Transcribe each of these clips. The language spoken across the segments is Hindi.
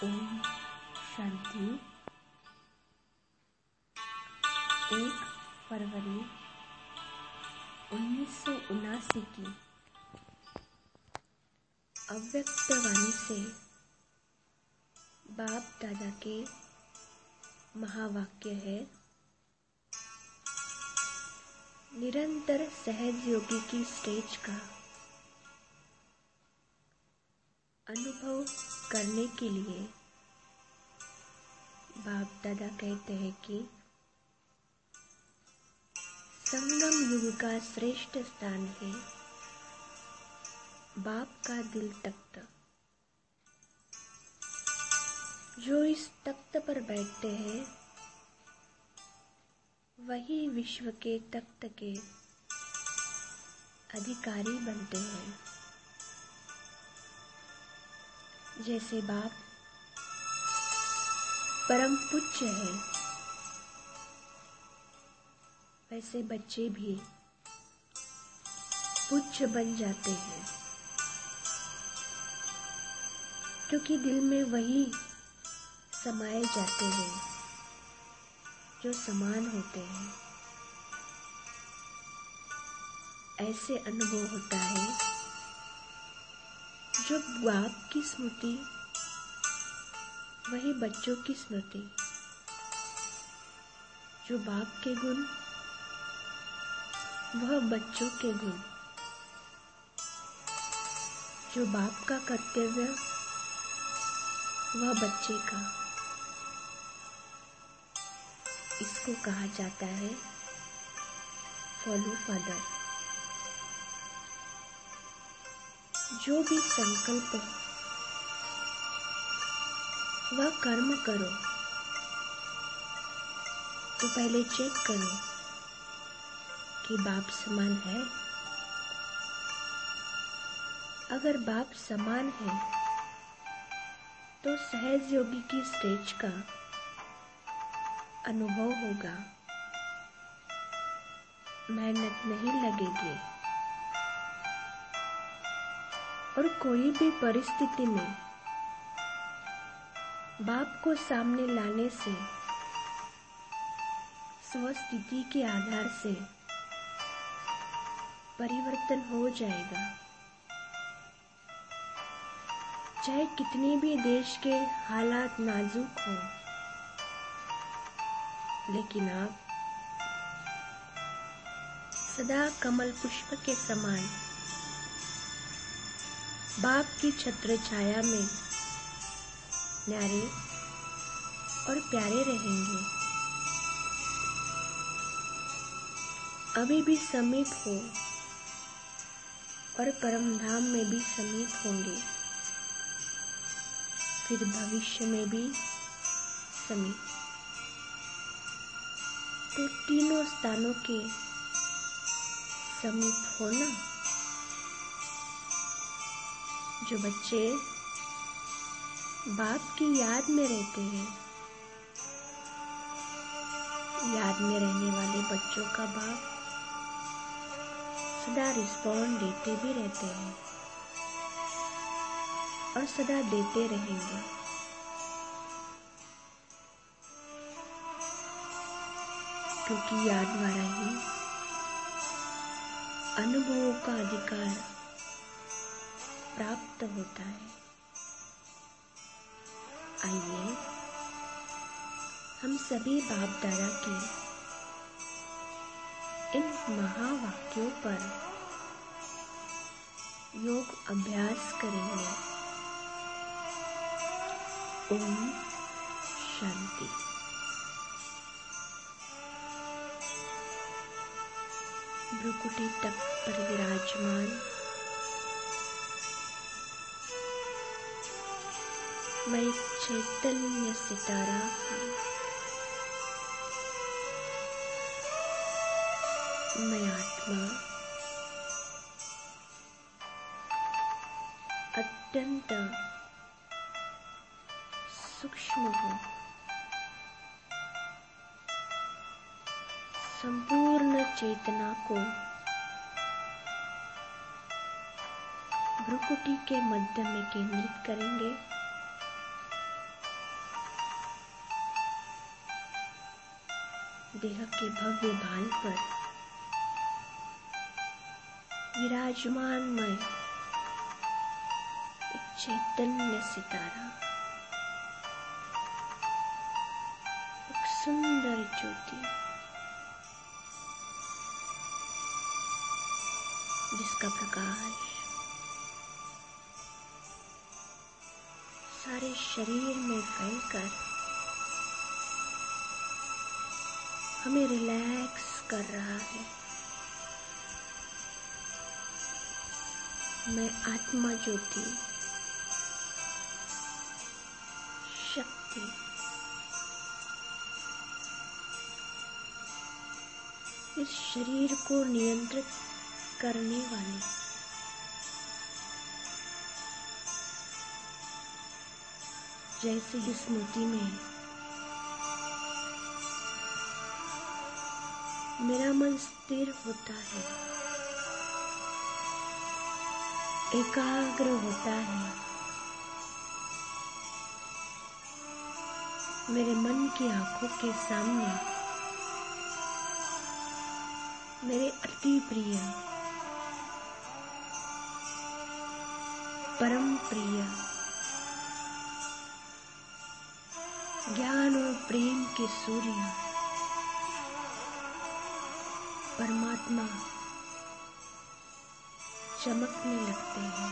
ओम शांति। 1 फरवरी 1979 की अव्यक्त वाणी से बाप दादा के महावाक्य है। निरंतर सहज योगी की स्टेज का अनुभव करने के लिए बाप दादा कहते हैं कि संगम युग का श्रेष्ठ स्थान है बाप का दिल तख्त। जो इस तख्त पर बैठते हैं वही विश्व के तख्त के अधिकारी बनते हैं। जैसे बाप परम पूज्य है, वैसे बच्चे भी पूज्य बन जाते हैं, क्योंकि दिल में वही समाये जाते हैं जो समान होते हैं। ऐसे अनुभव होता है जो बाप की स्मृति वही बच्चों की स्मृति, जो बाप के गुण वह बच्चों के गुण, जो बाप का कर्तव्य वह बच्चे का। इसको कहा जाता है फॉलो फादर। जो भी संकल्प वह कर्म करो तो पहले चेक करो कि बाप समान है। अगर बाप समान है तो सहज योगी की स्टेज का अनुभव होगा, मेहनत नहीं लगेगी और कोई भी परिस्थिति में बाप को सामने लाने से स्वस्थिति के आधार से परिवर्तन हो जाएगा। चाहे कितनी भी देश के हालात नाजुक हो, लेकिन आप सदा कमल पुष्प के समान बाप की छत्र छाया में न्यारे और प्यारे रहेंगे। अभी भी समीप हो और परम धाम में भी समीप होंगे, फिर भविष्य में भी समीप। तो तीनों स्थानों के समीप होना। जो बच्चे बाप की याद में रहते हैं, याद में रहने वाले बच्चों का बाप सदा रिस्पॉन्ड देते भी रहते हैं और सदा देते रहेंगे। क्योंकि याद वाला ही अनुभवों का अधिकार प्राप्त होता है। आइए हम सभी बाप दादा के इन महावाक्यों पर योग अभ्यास करेंगे। ओम शांति। भ्रुकुटी तक पर विराजमान मैं एक चैतन्य सितारा हूँ। मैं आत्मा अत्यंत सूक्ष्म हूँ। संपूर्ण चेतना को भ्रुकुटी के मध्य में केंद्रित करेंगे देह के भव्य भाल पर विराजमान मैं एक चैतन्य सितारा, एक सुंदर ज्योति, जिसका प्रकाश सारे शरीर में फैलकर हमें रिलैक्स कर रहा है। मैं आत्मा ज्योति, शक्ति, इस शरीर को नियंत्रित करने वाली जैसे ही स्मृति में मेरा मन स्थिर होता है, एकाग्र होता है, मेरे मन की आंखों के सामने मेरे अति प्रिय, परम प्रिय, ज्ञान और प्रेम के सूर्य परमात्मा चमकने लगते हैं।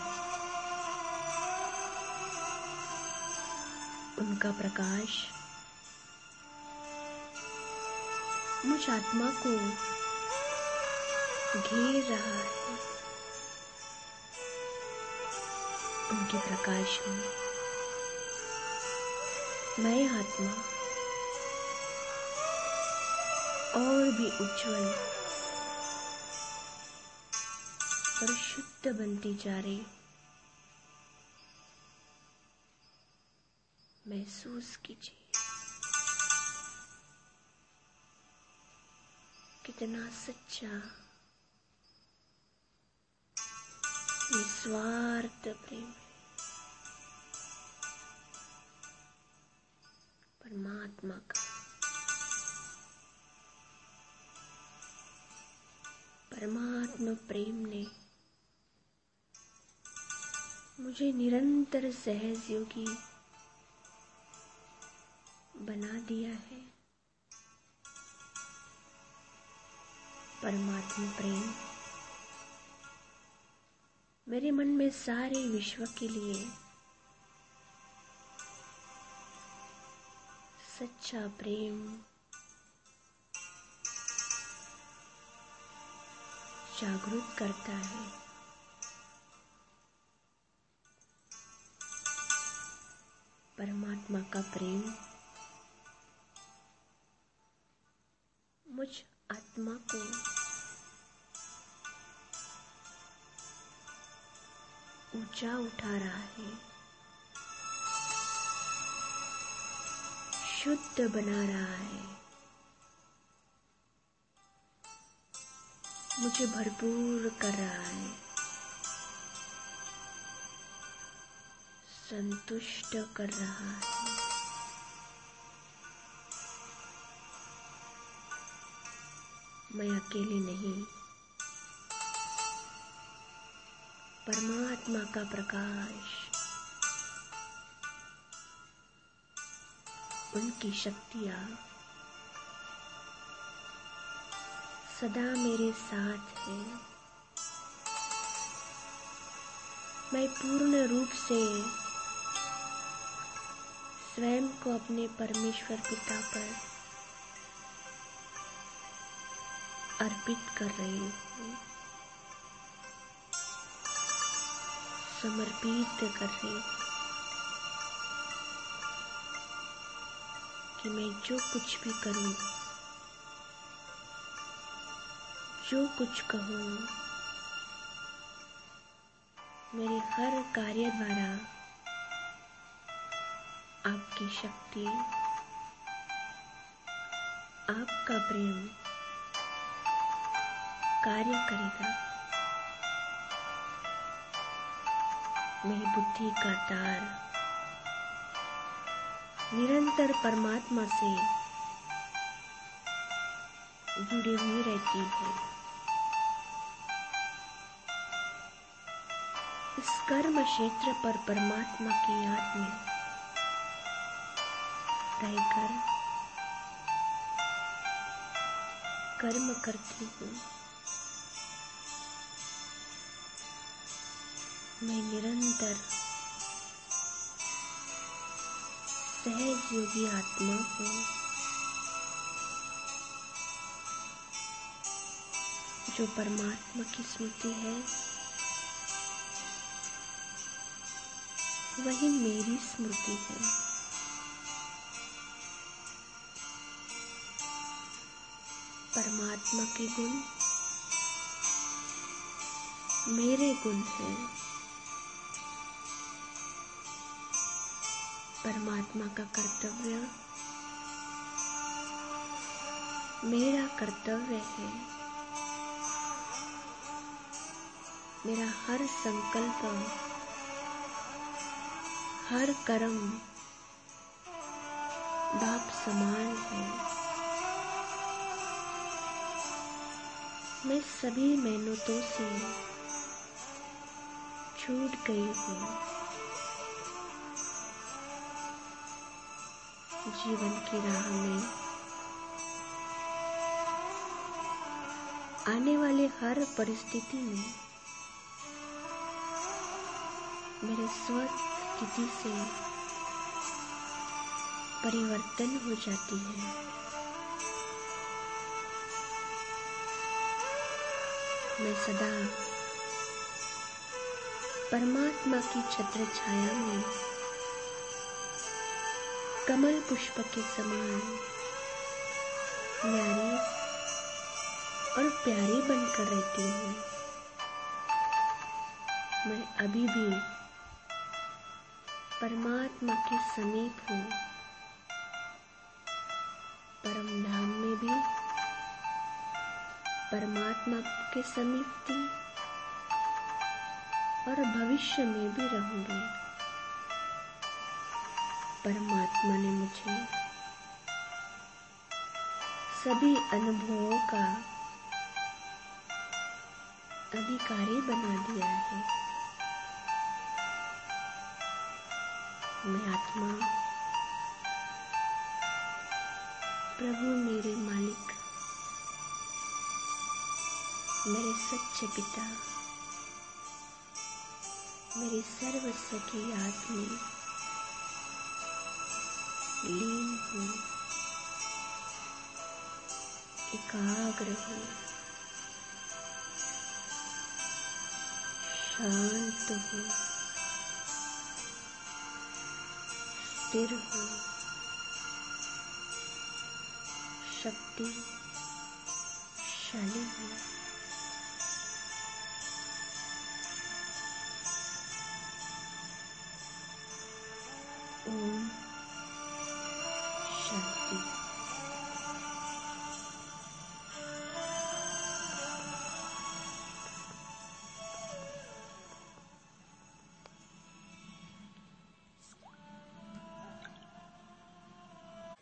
उनका प्रकाश मुझ आत्मा को घेर रहा है। उनके प्रकाश में मैं आत्मा और भी उज्जवल और शुद्ध बनती जा रही। महसूस कीजिए कितना सच्चा, निस्वार्थ प्रेम है परमात्मा का। परमात्मा प्रेम ने मुझे निरंतर सहज योगी बना दिया है। परमात्मा प्रेम मेरे मन में सारे विश्व के लिए सच्चा प्रेम जागृत करता है। परमात्मा का प्रेम मुझ आत्मा को ऊंचा उठा रहा है, शुद्ध बना रहा है, मुझे भरपूर कर रहा है, संतुष्ट कर रहा है। मैं अकेली नहीं, परमात्मा का प्रकाश, उनकी शक्तियाँ सदा मेरे साथ है। मैं पूर्ण रूप से स्वयं को अपने परमेश्वर पिता पर अर्पित कर रही हूँ, समर्पित कर रही हूँ कि मैं जो कुछ भी करूँ, जो कुछ कहूँ, मेरे हर कार्य द्वारा आपकी शक्ति, आपका प्रेम कार्य करेगा। मेरी बुद्धि का तार निरंतर परमात्मा से जुड़ी हुई रहती है। इस कर्म क्षेत्र पर परमात्मा की याद में रहकर कर्म करती हूँ। मैं निरंतर सहज योगी आत्मा हूँ, जो परमात्मा की स्मृति है वही मेरी स्मृति है। परमात्मा के गुण मेरे गुण हैं। परमात्मा का कर्तव्य मेरा कर्तव्य है। मेरा हर संकल्प, हर कर्म बाप समान है। मैं सभी मेहनतों से छूट गई हूँ। जीवन की राह में आने वाले हर परिस्थिति में मेरे स्थिति से परिवर्तन हो जाती है। मैं सदा परमात्मा की छत्र छाया में कमल पुष्प के समान न्यारी और प्यारी बनकर रहती हूँ। मैं अभी भी परमात्मा के समीप हूँ। परम धाम में भी परमात्मा के समीप थी और भविष्य में भी रहूंगी। परमात्मा ने मुझे सभी अनुभवों का अधिकारी बना दिया है। मैं आत्मा, प्रभु मेरे मालिक, मेरे सच्चे पिता, मेरे सर्वस्व की याद में लीन हूँ, एकाग्र हूँ, शांत हूँ, स्थिर हूँ, शक्तिशाली हूँ। ओम